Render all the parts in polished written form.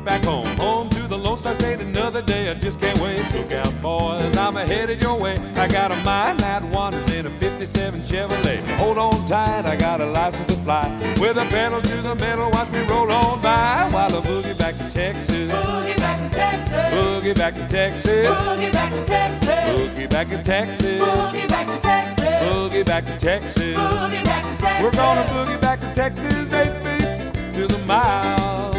boogie back home. Home to the Lone Star State another day. I just can't wait. Look out, boys, I'm headed your way. I got a mind that wanders in a 57 Chevrolet. Hold on tight, I got a license to fly. With a pedal to the metal, watch me roll on by. While I boogie back to Texas. Boogie back to Texas. Boogie back to Texas. Boogie back to Texas. Boogie back to Texas. Boogie back to Texas. Boogie back to Texas. Boogie back to Texas. We're gonna boogie back to Texas, 8 beats to the mile.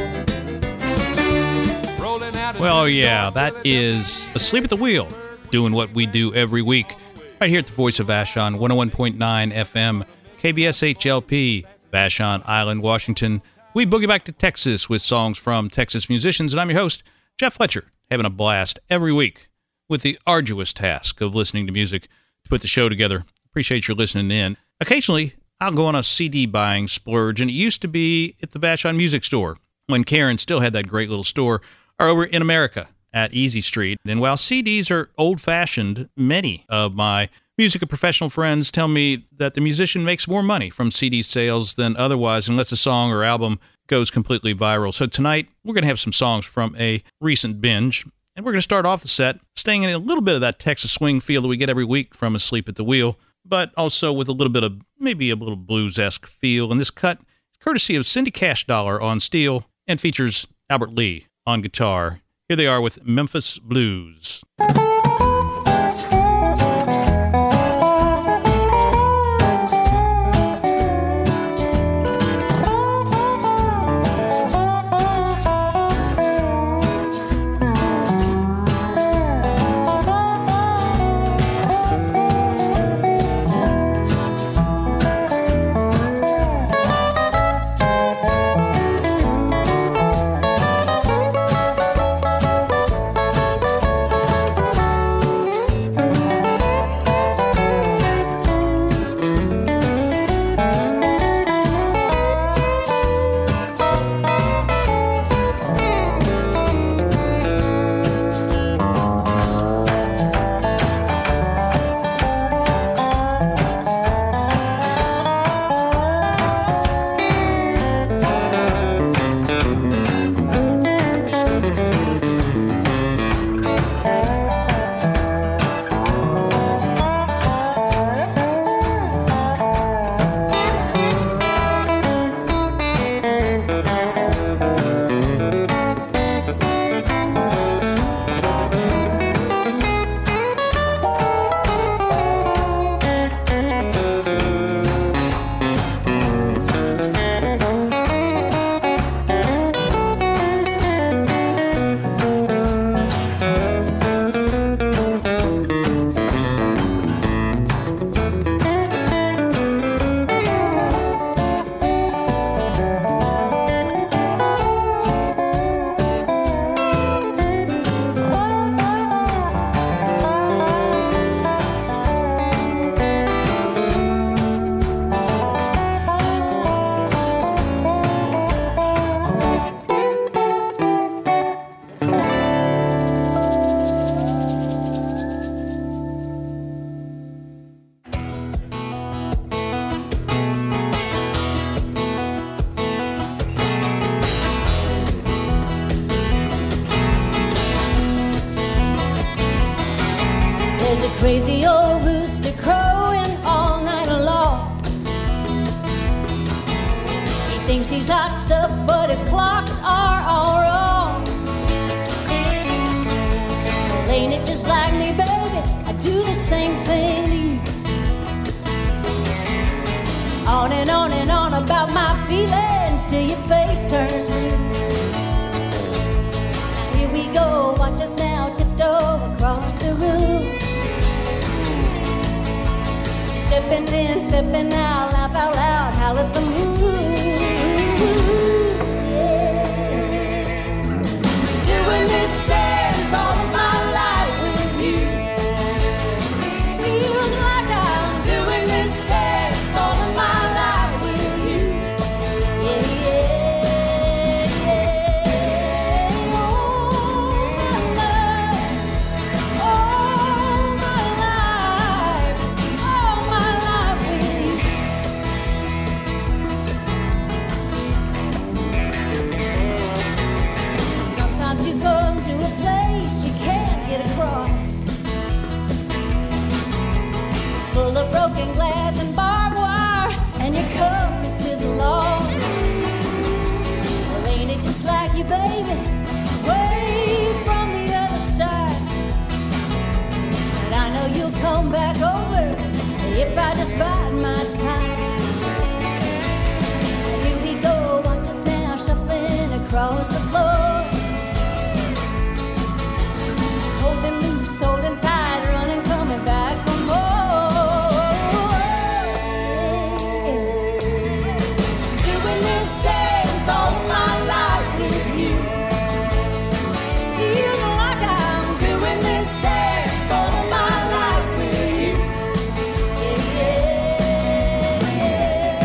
Rolling out. Well, yeah, that is Asleep at the Wheel, doing what we do every week, right here at the Voice of Vashon, 101.9 FM, KBSHLP, Vashon Island, Washington. We boogie back to Texas with songs from Texas musicians, and I'm your host, Jeff Fletcher, having a blast every week with the arduous task of listening to music to put the show together. Appreciate your listening in. Occasionally, I'll go on a CD buying splurge, and it used to be at the Vashon Music Store when Karen still had that great little store, or over in America at Easy Street. And while CDs are old-fashioned, many of my music and professional friends tell me that the musician makes more money from CD sales than otherwise unless a song or album goes completely viral. So tonight, we're going to have some songs from a recent binge, and we're going to start off the set staying in a little bit of that Texas swing feel that we get every week from Asleep at the Wheel, but also with a little bit of maybe a little blues-esque feel. And this cut, courtesy of Cindy Cash Dollar on steel, and features Albert Lee on guitar. Here they are with Memphis Blues. There's a crazy old rooster crowing all night long. He thinks he's hot stuff, but his clocks are all wrong. Well, ain't it just like me, baby? I do the same thing to you. On and on about my feelings till your face turns blue. Now here we go, watch us now tiptoe across the room. Stepping in, stepping out, laugh out loud, howl at the moon. Yeah. Doing this dance all of my life with you. Feels like I'm doing this dance all of my life with you. Yeah, yeah, yeah. Oh, my love, oh, my life, oh, my life with you. come back over if I just bide my time. Here we go, watch us now shuffling across the floor. Holding loose, holding tight, running, coming back for more. Doing this dance all my life with you. Feels like I'm doing this dance all my life with you. Yeah, yeah.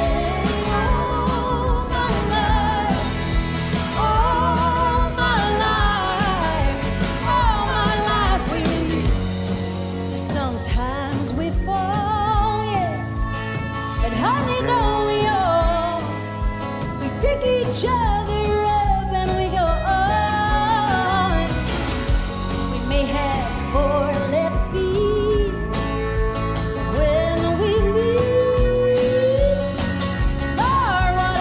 All my life, all my life, all my life with you. Sometimes we fall, yes, but honey, don't we all? We pick each other up and we go on. We may have 4 left feet, but when we meet, Lord, what a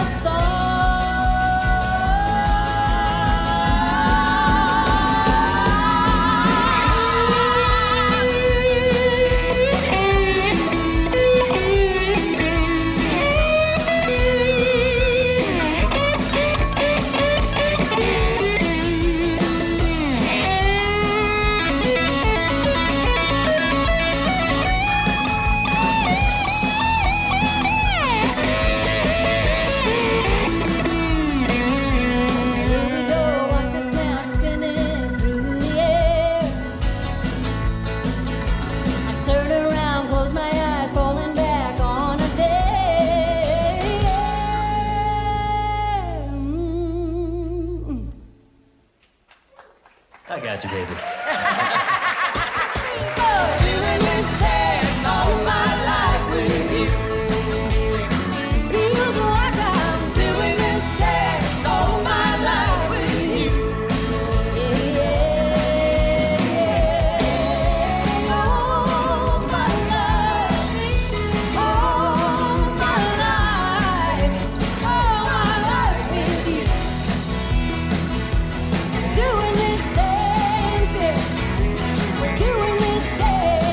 Here we go, watch us now spinning through the air. I turn around, close my eyes, falling back on a day. I got you, baby. Doing this dance all my life with you. Feels like I'm doing this dance all my life with you. Yeah, yeah. All my life, all my life, all my life with you. Doing this dance, yeah. We're doing this dance.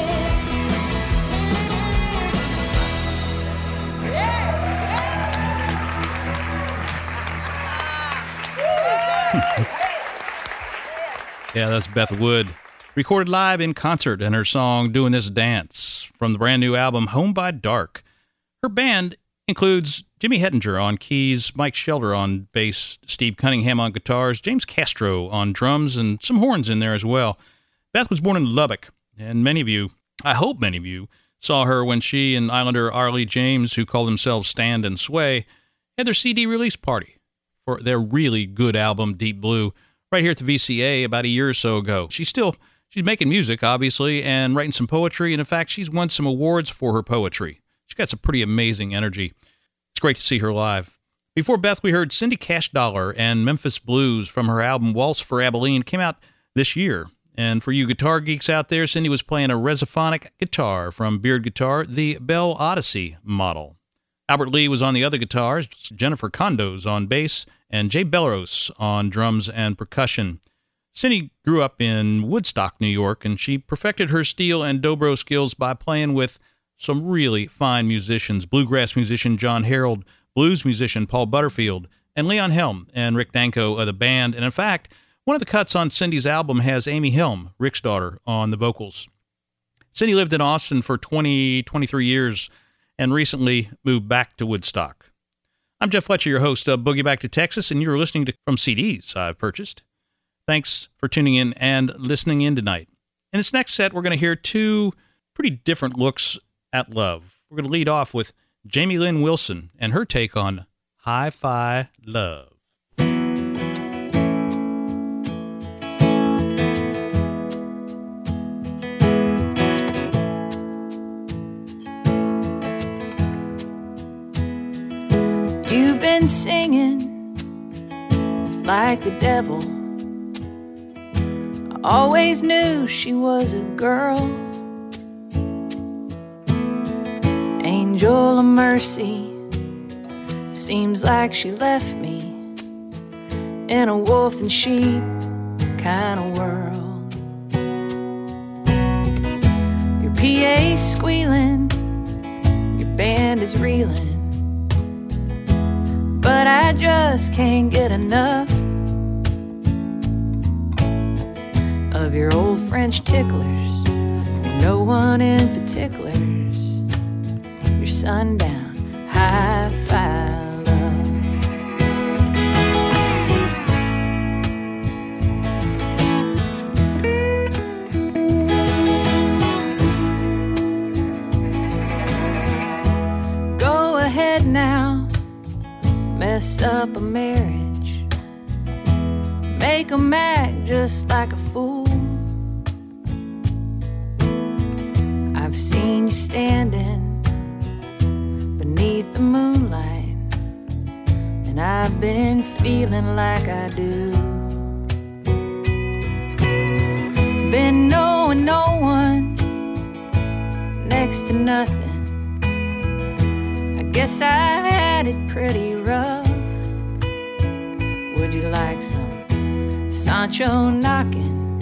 Yeah, that's Beth Wood. Recorded live in concert in her song Doing This Dance from the brand new album Home by Dark. Her band includes Jimmy Hettinger on keys, Mike Shelder on bass, Steve Cunningham on guitars, James Castro on drums, and some horns in there as well. Beth was born in Lubbock, and many of you, I hope many of you, saw her when she and Islander Arlie James, who call themselves Stand and Sway, had their CD release party for their really good album, Deep Blue, right here at the VCA about a year or so ago. She's making music, obviously, and writing some poetry, and in fact, she's won some awards for her poetry. She's got some pretty amazing energy. It's great to see her live. Before Beth, we heard Cindy Cash Dollar and Memphis Blues from her album Waltz for Abilene. It came out this year. And for you guitar geeks out there, Cindy was playing a Resophonic guitar from Beard Guitar, the Bell Odyssey model. Albert Lee was on the other guitars, Jennifer Condos on bass, and Jay Belros on drums and percussion. Cindy grew up in Woodstock, New York, and she perfected her steel and dobro skills by playing with some really fine musicians, bluegrass musician John Harold, blues musician Paul Butterfield, and Leon Helm and Rick Danko of the band. And in fact, one of the cuts on Cindy's album has Amy Helm, Rick's daughter, on the vocals. Cindy lived in Austin for 23 years and recently moved back to Woodstock. I'm Jeff Fletcher, your host of Boogie Back to Texas, and you're listening to From CDs I've Purchased. Thanks for tuning in and listening in tonight. In this next set, we're going to hear two pretty different looks at love. We're going to lead off with Jamie Lynn Wilson and her take on Hi-Fi Love. You've been singing like the devil. I always knew she was a girl. Angel of mercy. Seems like she left me in a wolf and sheep kind of world. Your PA squealing, your band is reeling, but I just can't get enough of your old French ticklers, no one in particulars, your sundown hi-fi love. Go ahead now, mess up a marriage, make 'em act just like a fool. I've seen you standing beneath the moonlight, and I've been feeling like I do. Been knowing no one, next to nothing. I guess I've had it pretty rough. Would you like some Sancho knocking,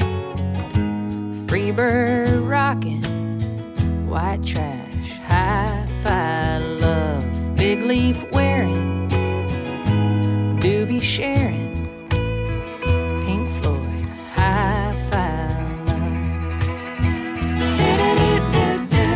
Freebird rocking, white trash, hi-fi love, fig leaf wearing, doobie sharing, Pink Floyd, hi-fi love. Da-da-da-da-da.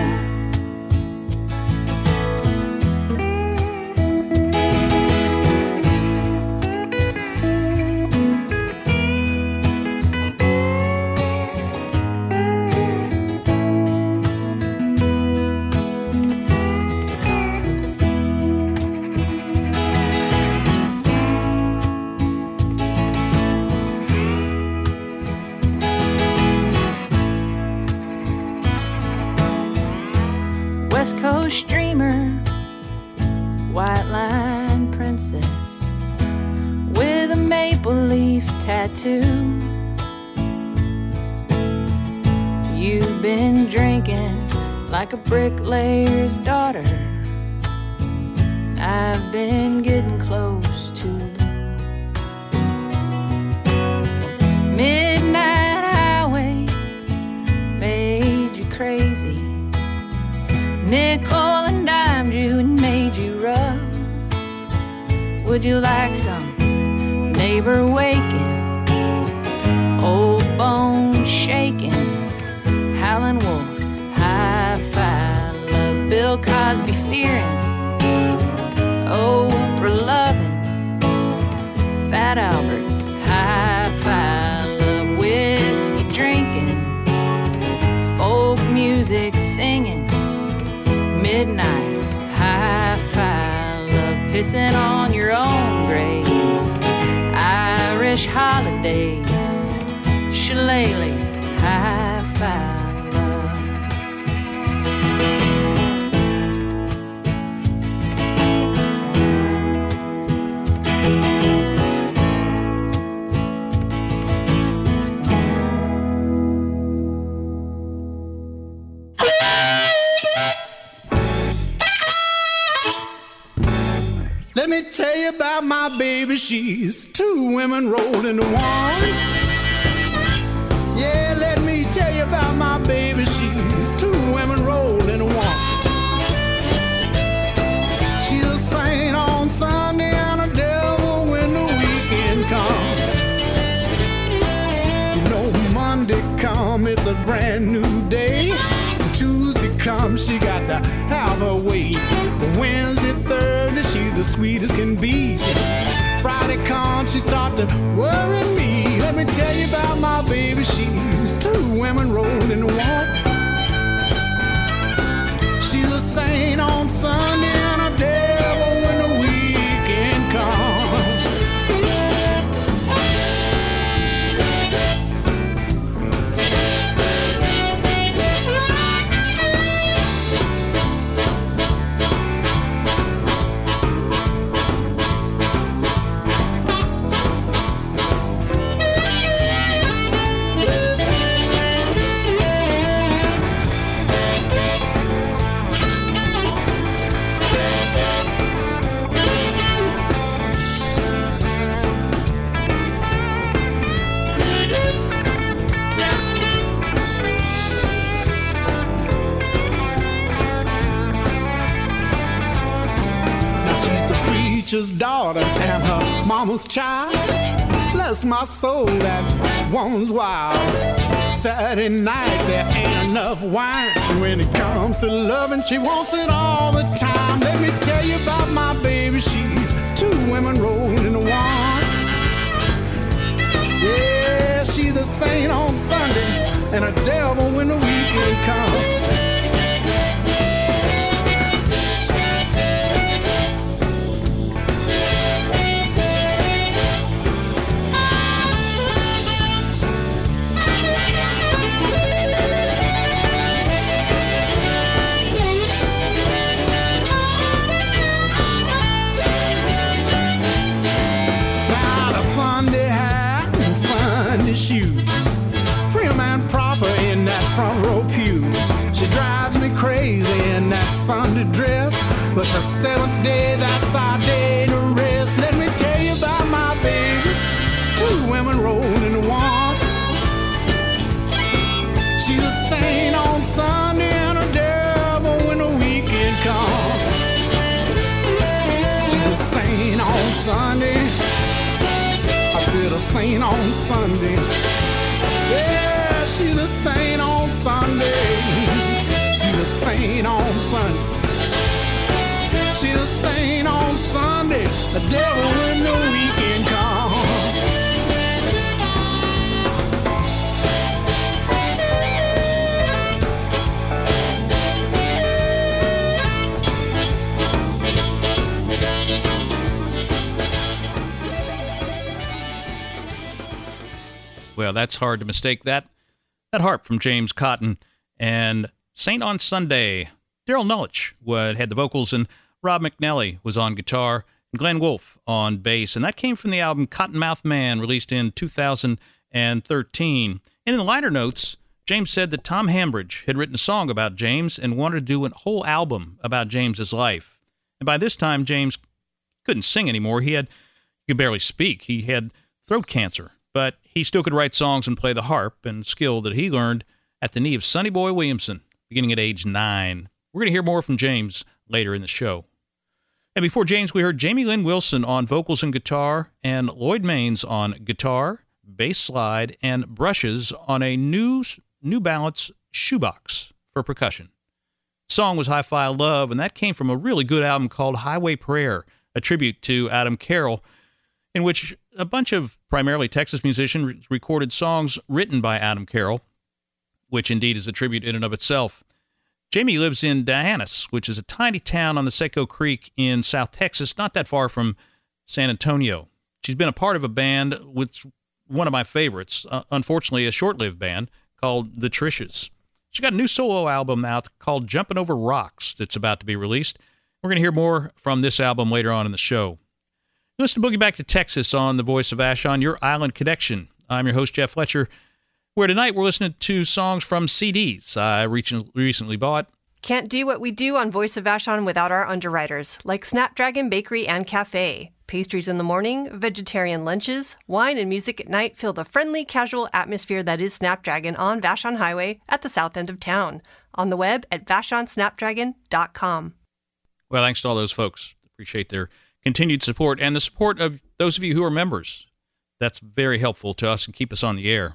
West Coast dreamer, white line princess with a maple leaf tattoo. You've been drinking like a bricklayer's daughter. I've been getting close to midnight highway, made you crazy. Nickel and dimed you and made you rough. Would you like some neighbor waking, old bone shaking, howling wolf, hi-fi love, Bill Cosby fearing, Oprah loving, Fat Albert, hi-fi love, whiskey drinking, folk music singing, midnight, hi-fi love, pissing on your own grave, Irish holidays, shillelagh, hi-fi love. Let me tell you about my baby, she's two women rolled into one. Yeah, let me tell you about my baby, she's two women rolled into one. She's a saint on Sunday and a devil when the weekend comes. You know, Monday come, it's a brand new day. Tuesday comes, she got to have her way. Wednesday, Thursday, she's the sweetest can be. Friday comes, she start to worry me. Let me tell you about my baby, she's two women rolled into one. She's a saint on Sunday and a devil when the weekend comes. preacher's daughter and her mama's child. Bless my soul, that woman's wild. Saturday night, there ain't enough wine. When it comes to loving, she wants it all the time. Let me tell you about my baby. She's two women rolled into one. Yeah, she's a saint on Sunday and a devil when the weekend comes. Shoes, prim and proper in that front row pew. She drives me crazy in that Sunday dress, but the seventh day, that's our day to rest. Let me tell you about my baby, two women rolled into one. She's a saint on Sunday and a devil when the weekend comes. She's a saint on Sunday, a saint on Sunday. Yeah, she's a saint on Sunday. She's a saint on Sunday. She's a saint on Sunday. The devil when the weekend comes. Well, that's hard to mistake that harp from James Cotton and Saint on Sunday. Daryl Nullich had the vocals, and Rob McNally was on guitar, and Glenn Wolfe on bass. And that came from the album Cottonmouth Man, released in 2013. And in the liner notes, James said that Tom Hambridge had written a song about James and wanted to do a whole album about James's life. And by this time, James couldn't sing anymore. He could barely speak. He had throat cancer. But he still could write songs and play the harp, and skill that he learned at the knee of Sonny Boy Williamson, beginning at age 9. We're going to hear more from James later in the show. And before James, we heard Jamie Lynn Wilson on vocals and guitar, and Lloyd Maines on guitar, bass slide, and brushes on a New Balance shoebox for percussion. The song was Hi-Fi Love, and that came from a really good album called Highway Prayer, a tribute to Adam Carroll, in which a bunch of primarily Texas musicians recorded songs written by Adam Carroll, which indeed is a tribute in and of itself. Jamie lives in D'Hanis, which is a tiny town on the Seco Creek in South Texas, not that far from San Antonio. She's been a part of a band with one of my favorites, unfortunately a short-lived band, called The Trishas. She got a new solo album out called Jumpin' Over Rocks that's about to be released. We're going to hear more from this album later on in the show. Listen to Boogie Back to Texas on the Voice of Vashon, your island connection. I'm your host, Jeff Fletcher, where tonight we're listening to songs from CDs I recently bought. Can't do what we do on Voice of Vashon without our underwriters, like Snapdragon Bakery and Cafe. Pastries in the morning, vegetarian lunches, wine and music at night fill the friendly, casual atmosphere that is Snapdragon on Vashon Highway at the south end of town. On the web at vashonsnapdragon.com. Well, thanks to all those folks. Appreciate their continued support and the support of those of you who are members. That's very helpful to us and keep us on the air.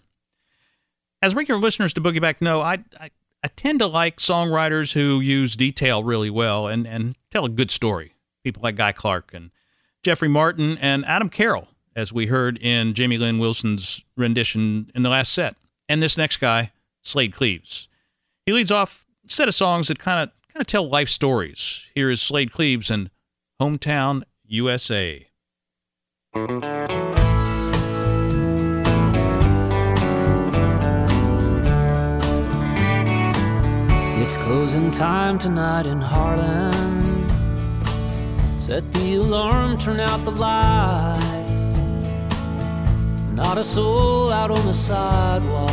As regular listeners to Boogie Back know, I tend to like songwriters who use detail really well and tell a good story. People like Guy Clark and Jeffrey Martin and Adam Carroll, as we heard in Jamie Lynn Wilson's rendition in the last set. And this next guy, Slade Cleaves. He leads off a set of songs that kind of tell life stories. Here is Slade Cleaves and Hometown USA. It's closing time tonight in Harlan. Set the alarm, turn out the lights. Not a soul out on the sidewalk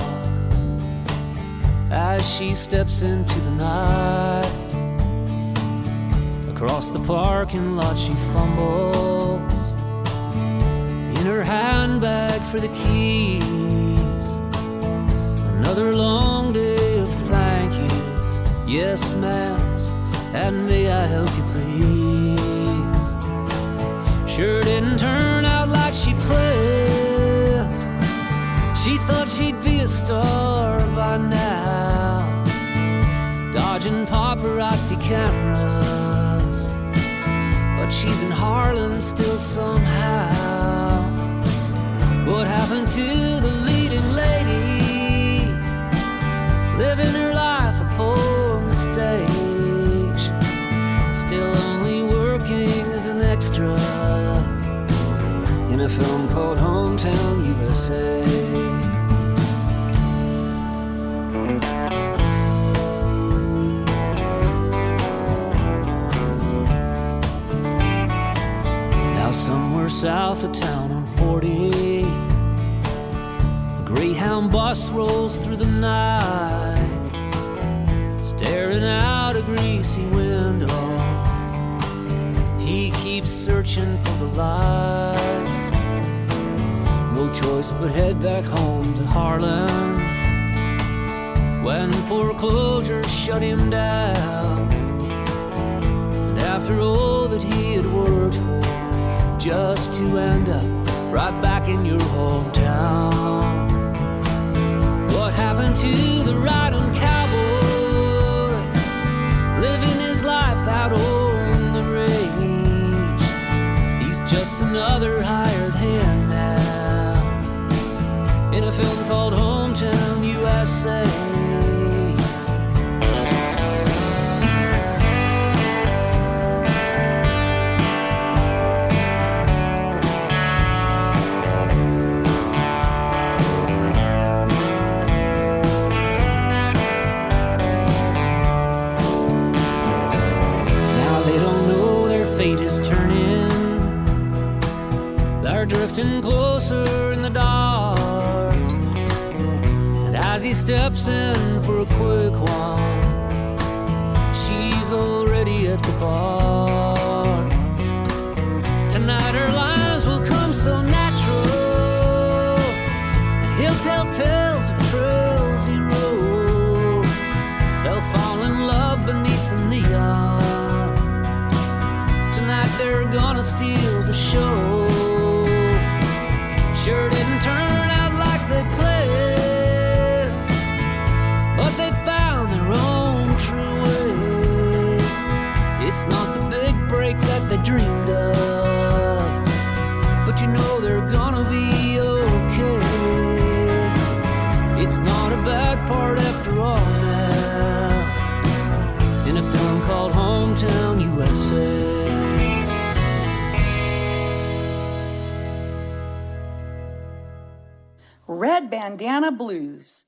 as she steps into the night. Across the parking lot she fumbles in her handbag for the keys. Another long day of thank yous, yes ma'ams, and may I help you please. Sure didn't turn out like she planned. She thought she'd be a star by now, dodging paparazzi cameras, but she's in Harlan still somehow. What happened to the leading lady, living her life upon the stage, still only working as an extra in a film called Hometown USA. Now somewhere south of town on 40, a Greyhound bus rolls through the night, staring out a greasy window. He keeps searching for the lights. No choice but head back home to Harlan when foreclosure shut him down. And after all that he had worked for, just to end up right back in your hometown. What happened to the riding cowboy, living his life out on the range? He's just another hired hand now in a film called Hometown USA. Drifting closer in the dark, and as he steps in for a quick one, she's already at the bar. Tonight her lines will come so natural, and he'll tell tales of trails he rode. They'll fall in love beneath the neon. Tonight they're gonna steal the show. Sure didn't turn out like they planned, but they found their own true way. It's not the big break that they dreamed of, but you know they're gonna be okay. It's not a bad part after all now, in a film called Hometown USA. Red Bandana Blues.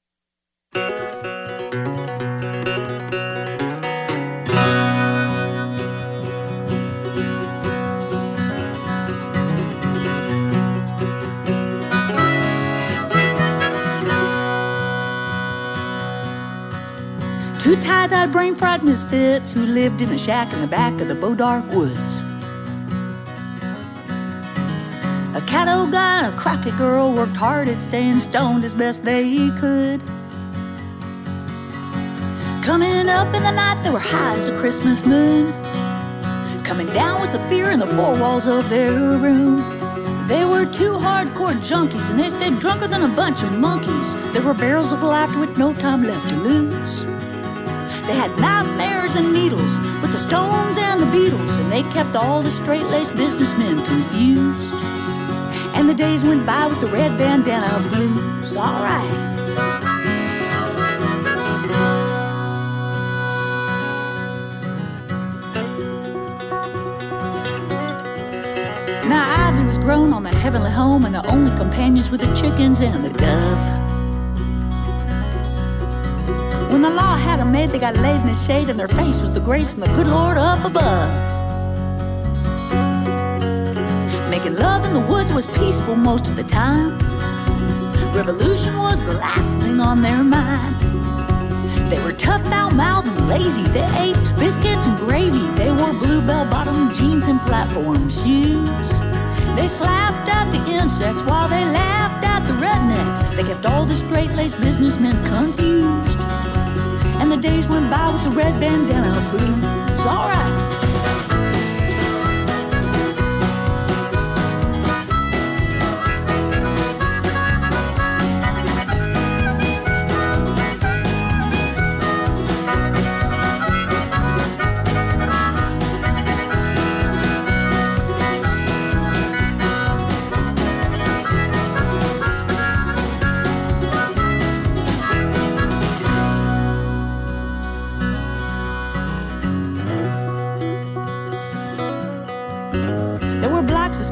Two tie-dyed, brain-fried misfits who lived in a shack in the back of the Bodark Woods. A Caddo guy and a Crockett girl worked hard at staying stoned as best they could. Coming up in the night, they were high as a Christmas moon. Coming down was the fear in the four walls of their room. They were two hardcore junkies, and they stayed drunker than a bunch of monkeys. There were barrels of laughter with no time left to lose. They had nightmares and needles with the Stones and the Beatles, and they kept all the straight-laced businessmen confused. And the days went by with the Red Bandana Blues. All right. Now Ivy was grown on the heavenly home, and the only companions were the chickens and the dove. When the law had them made, they got laid in the shade, and their face was the grace and the good Lord up above. Making love in the woods was peaceful most of the time. Revolution was the last thing on their mind. They were tough, foul-mouthed, and lazy. They ate biscuits and gravy. They wore blue bell-bottom jeans and platform shoes. They slapped at the insects while they laughed at the rednecks. They kept all the straight-laced businessmen confused. And the days went by with the Red Bandana Blues. All right.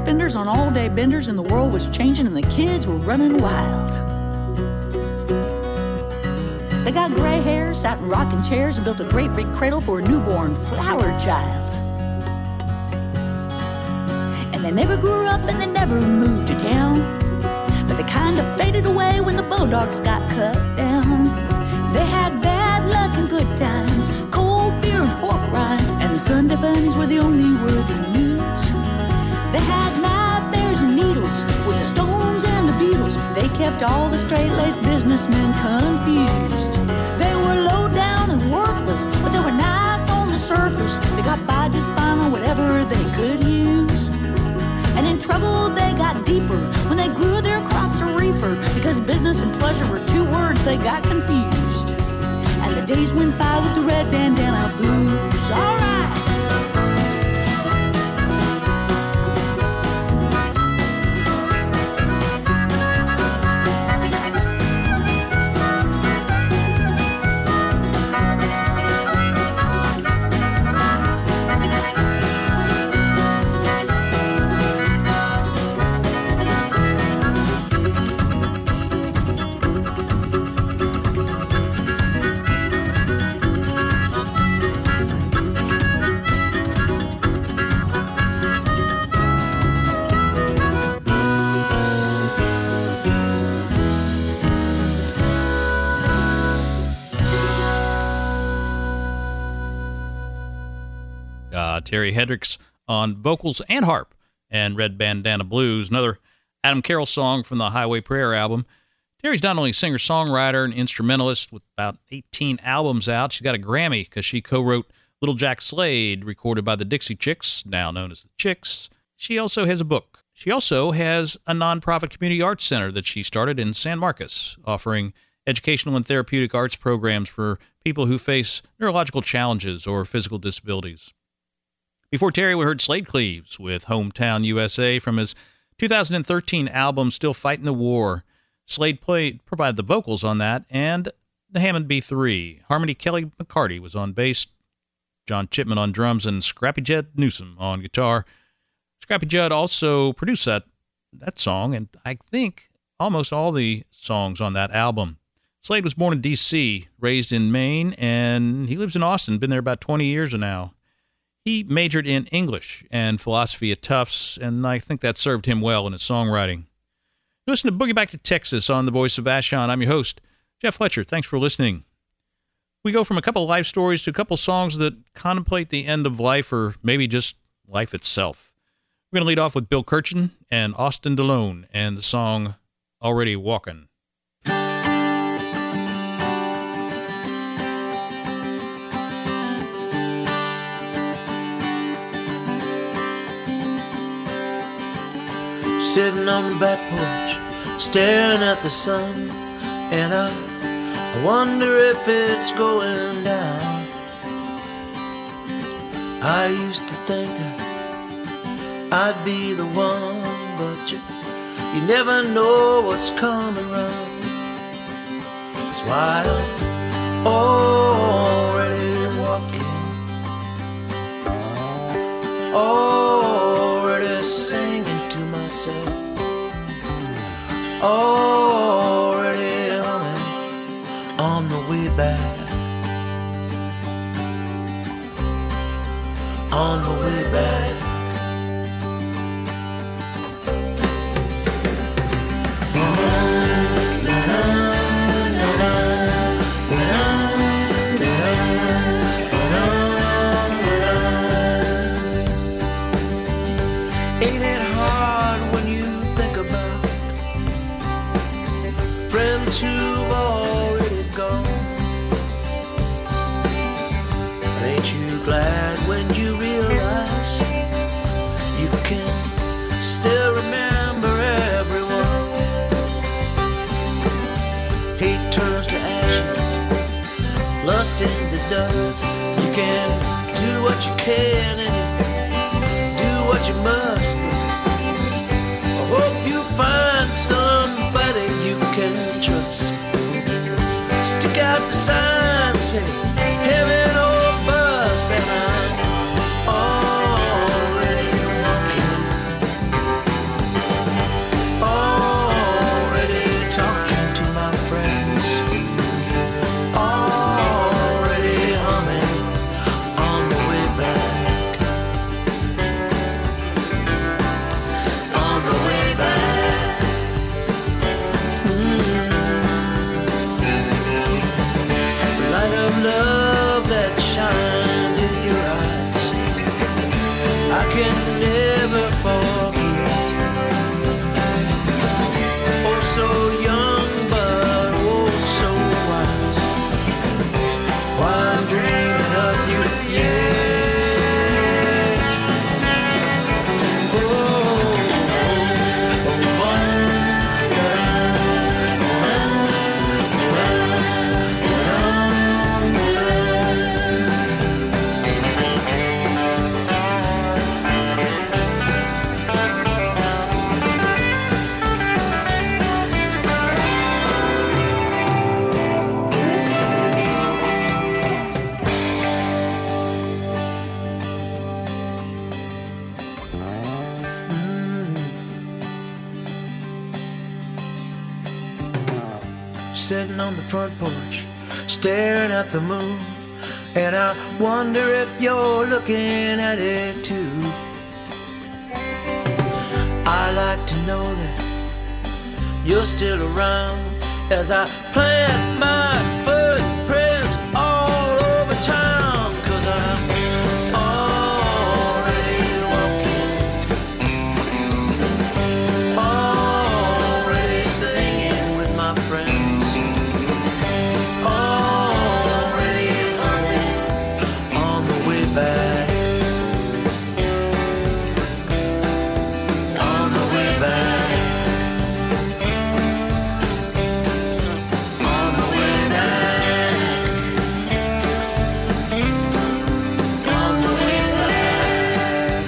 suspenders on all-day benders, and the world was changing and the kids were running wild. They got gray hair, sat in rocking chairs, and built a great big cradle for a newborn flower child. And they never grew up and they never moved to town, but they kind of faded away when the Bodocs got cut down. They had bad luck and good times, cold beer and pork rinds, and the Sunday funnies were the only worthy news. They had knife bears and needles with the Stones and the Beatles. They kept all the straight-laced businessmen confused. They were low down and worthless, but they were nice on the surface. They got by just fine on whatever they could use. And in trouble they got deeper when they grew their crops of reefer, because business and pleasure were two words they got confused. And the days went by with the red bandana blues. All right. Terry Hendricks on vocals and harp, and Red Bandana Blues, another Adam Carroll song from the Highway Prayer album. Terry's not only a singer-songwriter and instrumentalist with about 18 albums out, she got a Grammy because she co-wrote Little Jack Slade, recorded by the Dixie Chicks, now known as the Chicks. She also has a book. She also has a nonprofit community arts center that she started in San Marcos, offering educational and therapeutic arts programs for people who face neurological challenges or physical disabilities. Before Terry, we heard Slade Cleaves with Hometown USA from his 2013 album Still Fighting the War. Slade provided the vocals on that, and the Hammond B3. Harmony Kelly McCarty was on bass, John Chipman on drums, and Scrappy Judd Newsom on guitar. Scrappy Judd also produced that song, and I think almost all the songs on that album. Slade was born in D.C., raised in Maine, and he lives in Austin, been there about 20 years now. He majored in English and philosophy at Tufts, and I think that served him well in his songwriting. Listen to Boogie Back to Texas on The Voice of Vashon. I'm your host, Jeff Fletcher. Thanks for listening. We go from a couple of life stories to a couple songs that contemplate the end of life, or maybe just life itself. We're going to lead off with Bill Kirchen and Austin DeLone and the song Already Walkin'. Sitting on the back porch, staring at the sun, and I wonder if it's going down. I used to think that I'd be the one, but you never know what's coming around. That's why I'm already walking, already singing to myself, already humming on the way back, on the way back. Ain't it hard when you think about friends who've already gone? But ain't you glad when you realize you can still remember everyone? Hate turns to ashes, lust into dust. You can do what you can and do what you must. I hope you find somebody you can trust. Stick out the sign, say heaven or bust, and I'm already walking, sitting on the front porch, staring at the moon. And I wonder if you're looking at it too. I like to know that you're still around as I plant my footprints all over town. 'Cause I'm already walking, already singing with my friends, already humming on the way back. On the way back. On the way back. On the way back.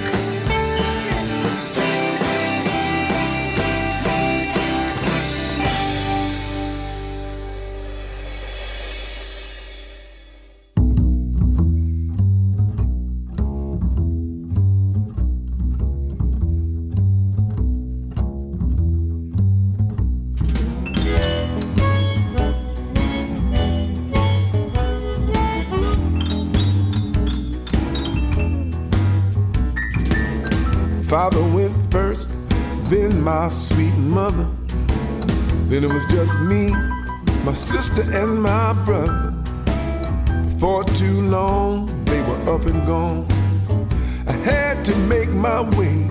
Father went first, then my sweet mother. Then it was just me, my sister, and my brother. For too long, they were up and gone. I had to make my way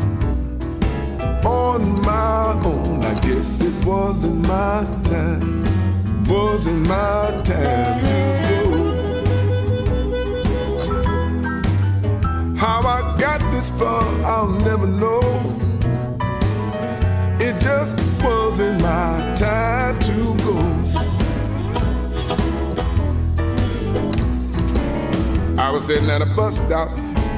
on my own. I guess it wasn't my time, wasn't my time to go. How I got this far, I'll never know. It just wasn't my time to go. I was sitting at a bus stop,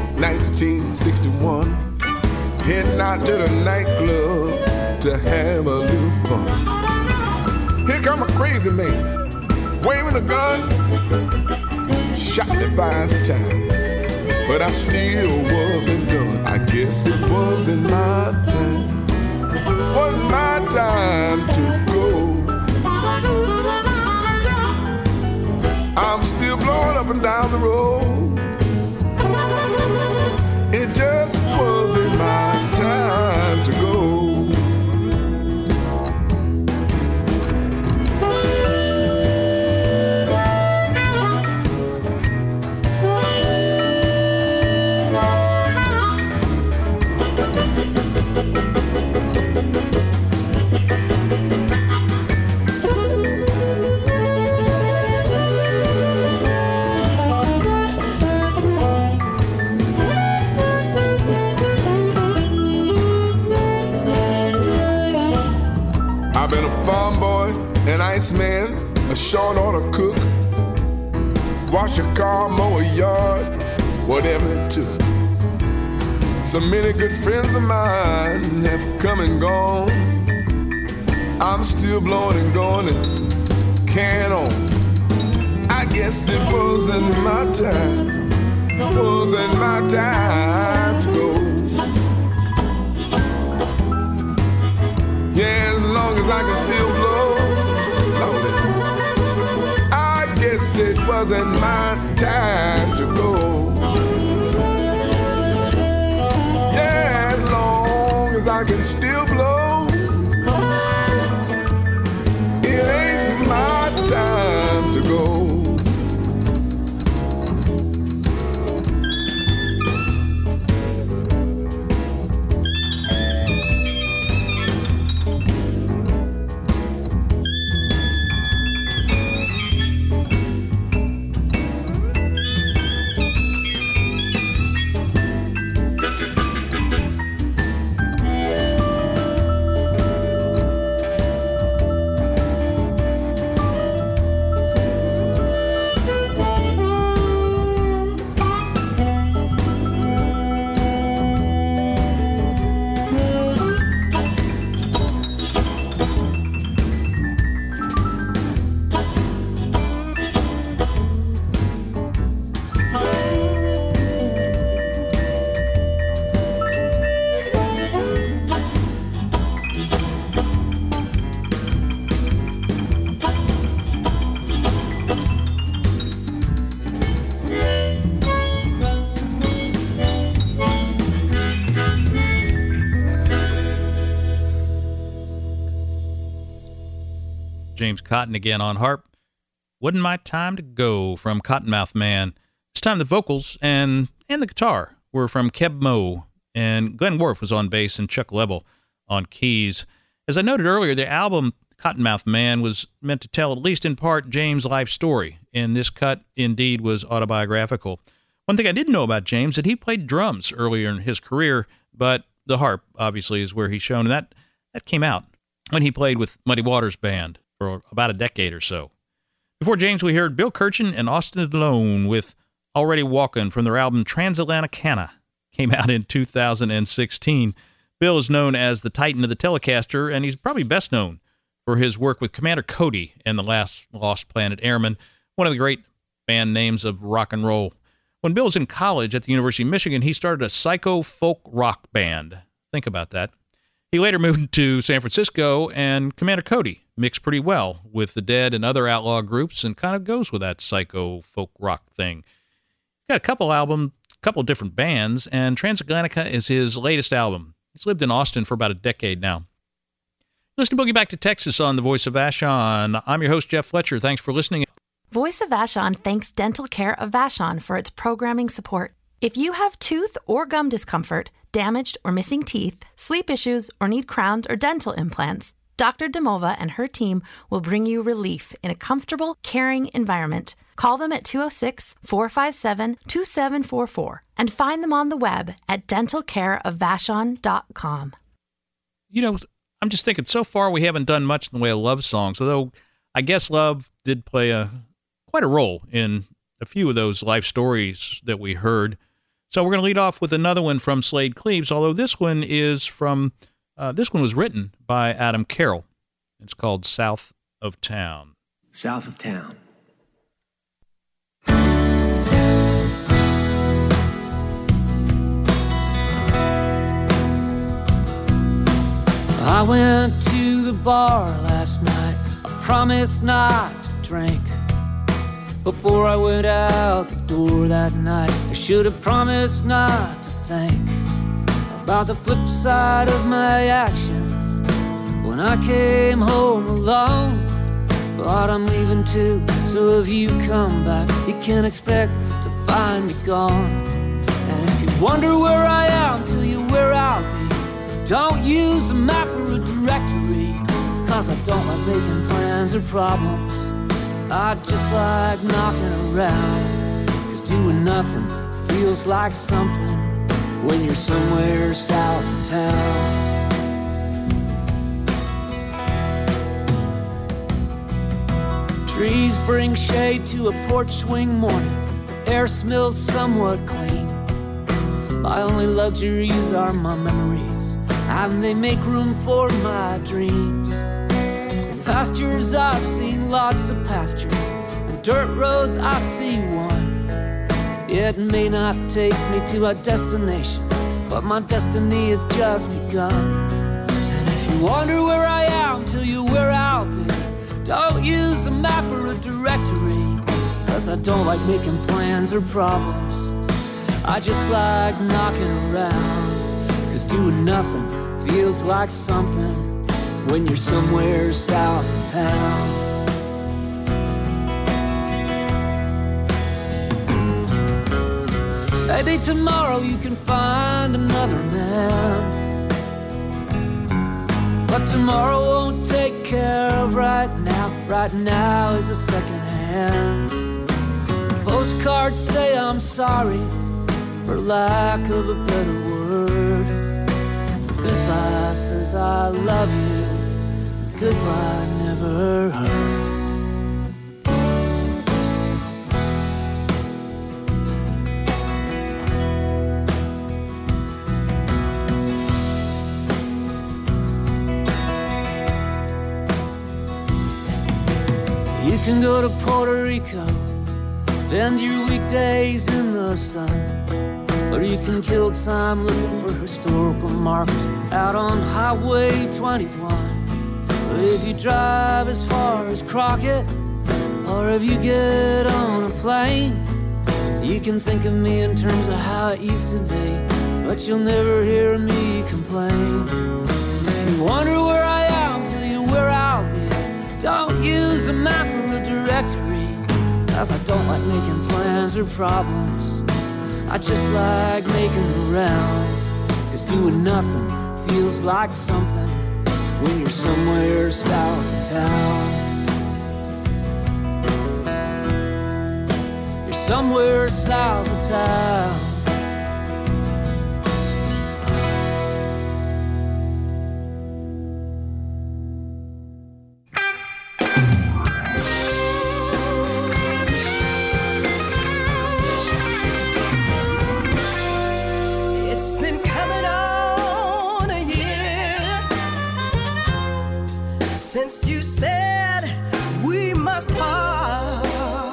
1961, heading out to the nightclub to have a little fun. Here come a crazy man, waving a gun, shot me 5 times. But I still wasn't done. I guess it wasn't my time. Wasn't my time to go. I'm still blowing up and down the road. It just wasn't my time to go. I've been a farm boy, an iceman, a short order cook, wash a car, mow a yard, whatever it took. So many good friends of mine have come and gone. I'm still blowing and going and carrying on. I guess it wasn't my time, wasn't my time to go. Yeah, as long as I can still blow, Lord, I guess it wasn't my time to go. Yeah, as long as I can still blow, it ain't my time to go. James Cotton again on harp. Wouldn't My Time to Go from Cottonmouth Man. This time the vocals and the guitar were from Keb Mo, and Glenn Worf was on bass and Chuck Level on keys. As I noted earlier, the album Cottonmouth Man was meant to tell, at least in part, James' life story, and this cut indeed was autobiographical. One thing I didn't know about James, that he played drums earlier in his career, but the harp, obviously, is where he's shown, and that came out when he played with Muddy Waters Band for about a decade or so. Before James, we heard Bill Kirchen and Austin Malone with Already Walkin' from their album Transatlanticana. Came out in 2016. Bill is known as the Titan of the Telecaster, and he's probably best known for his work with Commander Cody and the Last Lost Planet Airmen, one of the great band names of rock and roll. When Bill was in college at the University of Michigan, he started a psycho folk rock band. Think about that. He later moved to San Francisco, and Commander Cody mixed pretty well with the Dead and other outlaw groups and kind of goes with that psycho folk rock thing. Got a couple different bands, and Transatlantica is his latest album. He's lived in Austin for about a decade now. Listen to Boogie Back to Texas on the Voice of Vashon. I'm your host, Jeff Fletcher. Thanks for listening. Voice of Vashon thanks Dental Care of Vashon for its programming support. If you have tooth or gum discomfort, damaged or missing teeth, sleep issues, or need crowns or dental implants, Dr. Demova and her team will bring you relief in a comfortable, caring environment. Call them at 206-457-2744 and find them on the web at dentalcareofvashon.com. You know, I'm just thinking, so far we haven't done much in the way of love songs, although I guess love did play quite a role in a few of those life stories that we heard. So we're going to lead off with another one from Slade Cleaves, although this one was written by Adam Carroll. It's called South of Town. South of Town. I went to the bar last night. I promised not to drink. Before I went out the door that night, I should have promised not to think about the flip side of my actions. When I came home alone, thought I'm leaving too, so if you come back, you can expect to find me gone. And if you wonder where I am, tell you where I'll be. Don't use a map or a directory, cause I don't like making plans or problems. I just like knocking around, cause doing nothing feels like something when you're somewhere south of town. Trees bring shade to a porch swing morning. The air smells somewhat clean. My only luxuries are my memories, and they make room for my dreams. Pastures, I've seen lots of pastures, and dirt roads, I see one. It may not take me to a destination, but my destiny has just begun. And if you wonder where I am, tell you where I'll be. Don't use a map or a directory, cause I don't like making plans or problems. I just like knocking around, cause doing nothing feels like something when you're somewhere south of town. Maybe tomorrow you can find another man, but tomorrow won't take care of right now. Right now is a second hand. Postcards say I'm sorry, for lack of a better word. Goodbye says I love you, goodbye never heard. You can go to Puerto Rico, spend your weekdays in the sun, or you can kill time looking for historical markers out on Highway 21. But if you drive as far as Crockett, or if you get on a plane, you can think of me in terms of how it used to be, but you'll never hear me complain. If you wonder where I am, tell you where I'll be. Don't use a map or a directory, 'cause I don't like making plans or problems. I just like making the rounds, 'cause doing nothing feels like something when you're somewhere south of town. You're somewhere south of town. It's been coming on a year since you said we must part.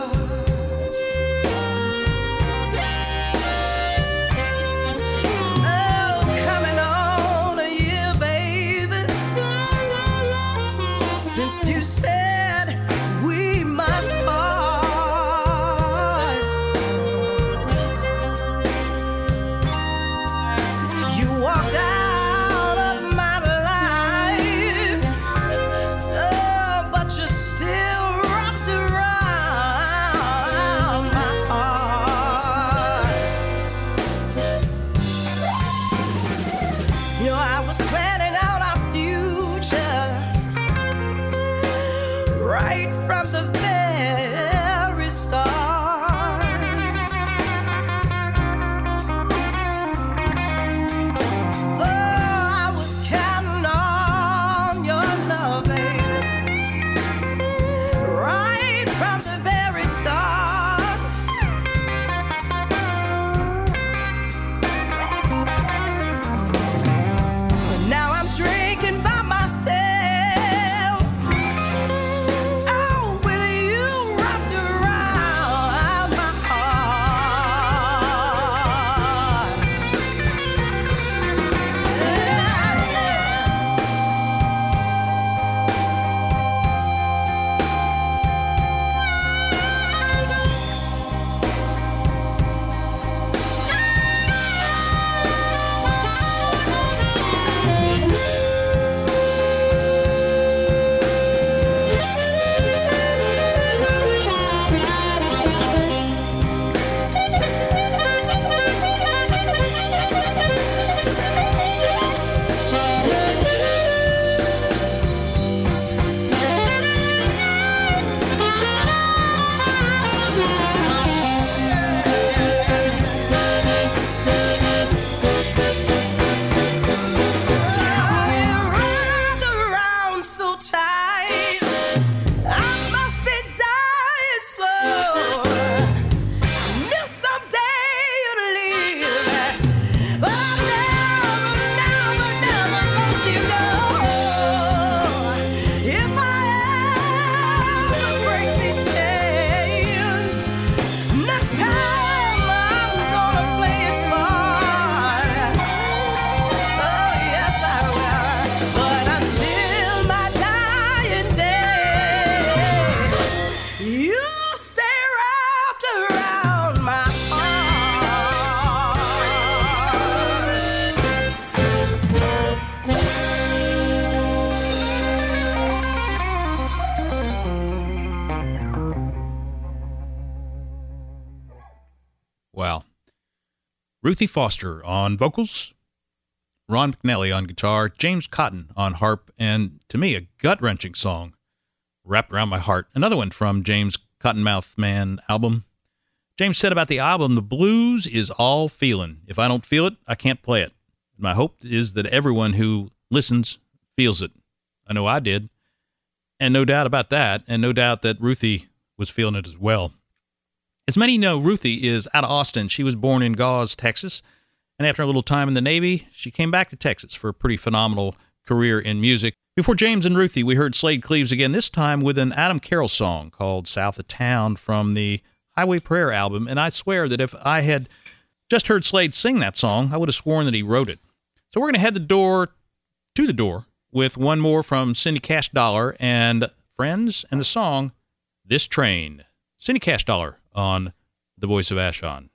Oh, coming on a year, baby, since you said we must part. You walked out of my life, oh, but you still wrapped around my heart. You know, I was planning out our future right from the very start. Oh, I was counting on your love, baby, right from the very start. But now I'm drinking by myself. Oh, with you wrapped around my heart. Wrapped around so tight, I must be dying slow. Knew someday you'd leave, but I never, never let you go. If I ever break these chains, next time I'm gonna play it smart. Oh, yes, I will. But until my dying day, you stay wrapped around my Wow. Ruthie Foster on vocals, Ron McNally on guitar, James Cotton on harp, and to me, a gut-wrenching song, Wrapped Around My Heart. Another one from James Cottonmouth Man album. James said about the album, the blues is all feeling. If I don't feel it, I can't play it. My hope is that everyone who listens feels it. I know I did. And no doubt about that, and no doubt that Ruthie was feeling it as well. As many know, Ruthie is out of Austin. She was born in Gause, Texas, and after a little time in the Navy, she came back to Texas for a pretty phenomenal career in music. Before James and Ruthie, we heard Slade Cleaves again, this time with an Adam Carroll song called South of Town from the Highway Prayer album, and I swear that if I had just heard Slade sing that song, I would have sworn that he wrote it. So we're going to head to the door with one more from Cindy Cash Dollar and Friends, and the song This Train. Cindy Cash Dollar on The Voice of Vashon.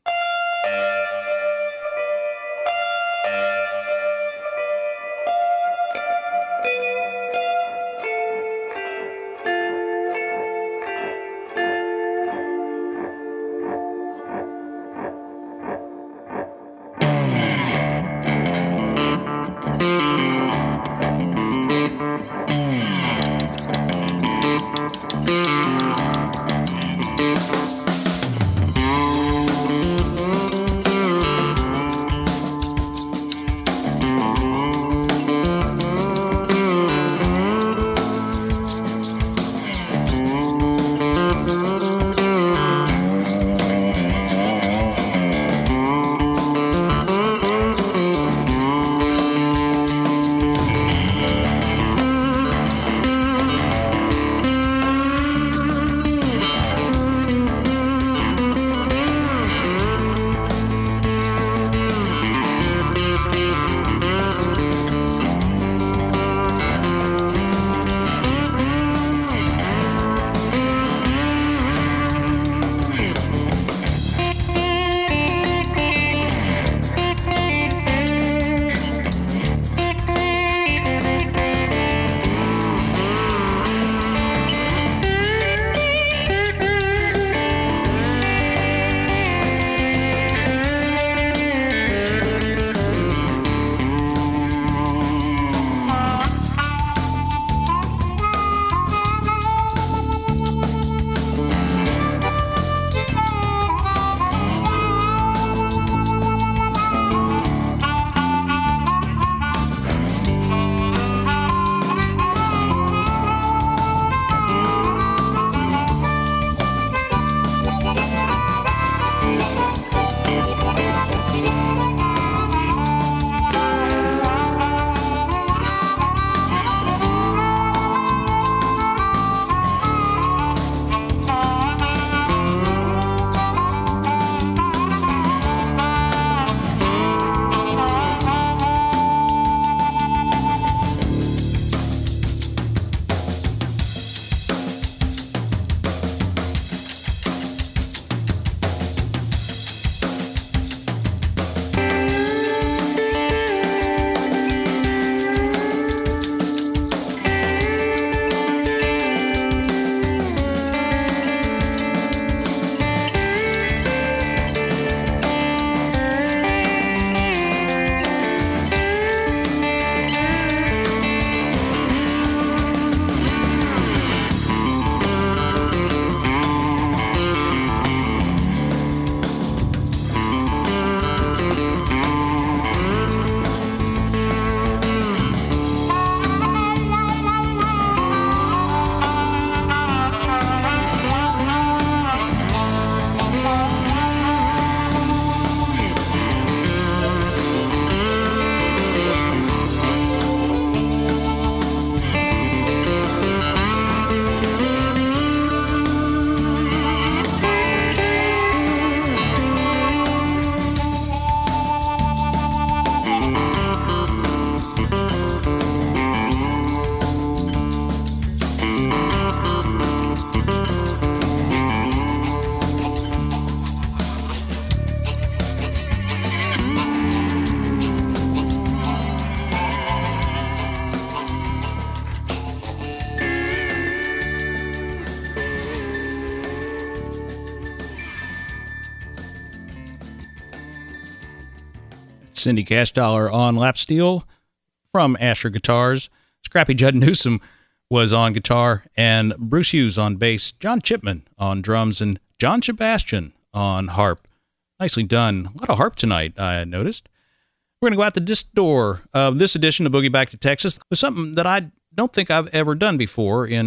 Cindy Cashdollar on lap steel from Asher Guitars. Scrappy Judd Newsom was on guitar, and Bruce Hughes on bass, John Chipman on drums, and John Sebastian on harp. Nicely done. A lot of harp tonight, I noticed. We're going to go out the disc door of this edition of Boogie Back to Texas with something that I don't think I've ever done before in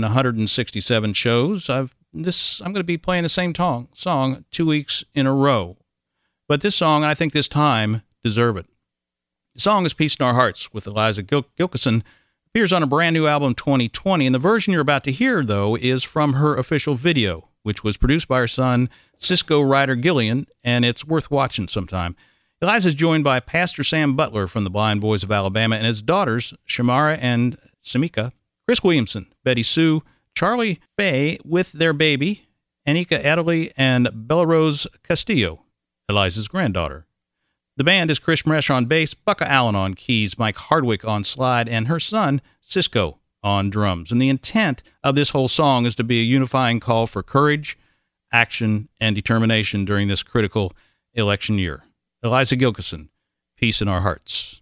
167 shows. I'm going to be playing the same song 2 weeks in a row. But this song, I think this time, deserve it. The song is Peace in Our Hearts with Eliza Gilkyson. Appears on a brand new album 2020, and the version you're about to hear, though, is from her official video, which was produced by her son, Cisco Ryder Gillian, and it's worth watching sometime. Eliza's joined by Pastor Sam Butler from the Blind Boys of Alabama and his daughters, Shamara and Samika, Chris Williamson, Betty Sue, Charlie Faye with their baby, Anika Adderley, and Bella Rose Castillo, Eliza's granddaughter. The band is Chris Mresh on bass, Bucka Allen on keys, Mike Hardwick on slide, and her son, Cisco, on drums. And the intent of this whole song is to be a unifying call for courage, action, and determination during this critical election year. Eliza Gilkyson, Peace in Our Hearts.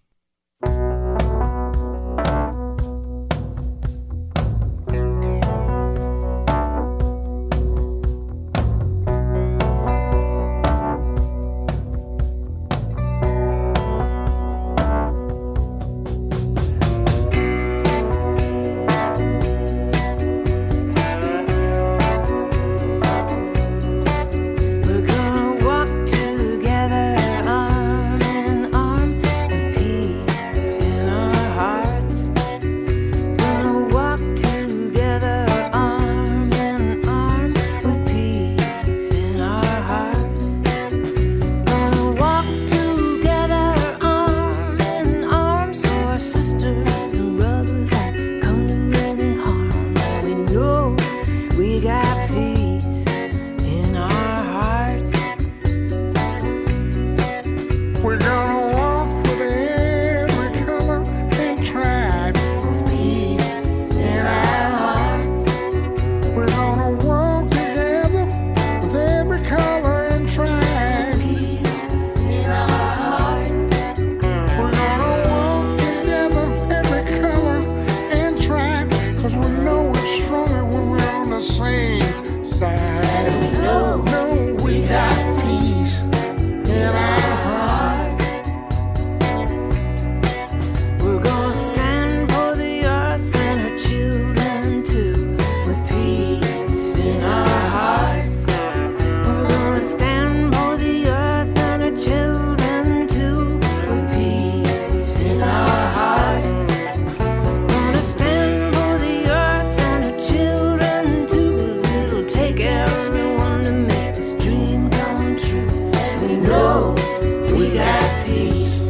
We got peace.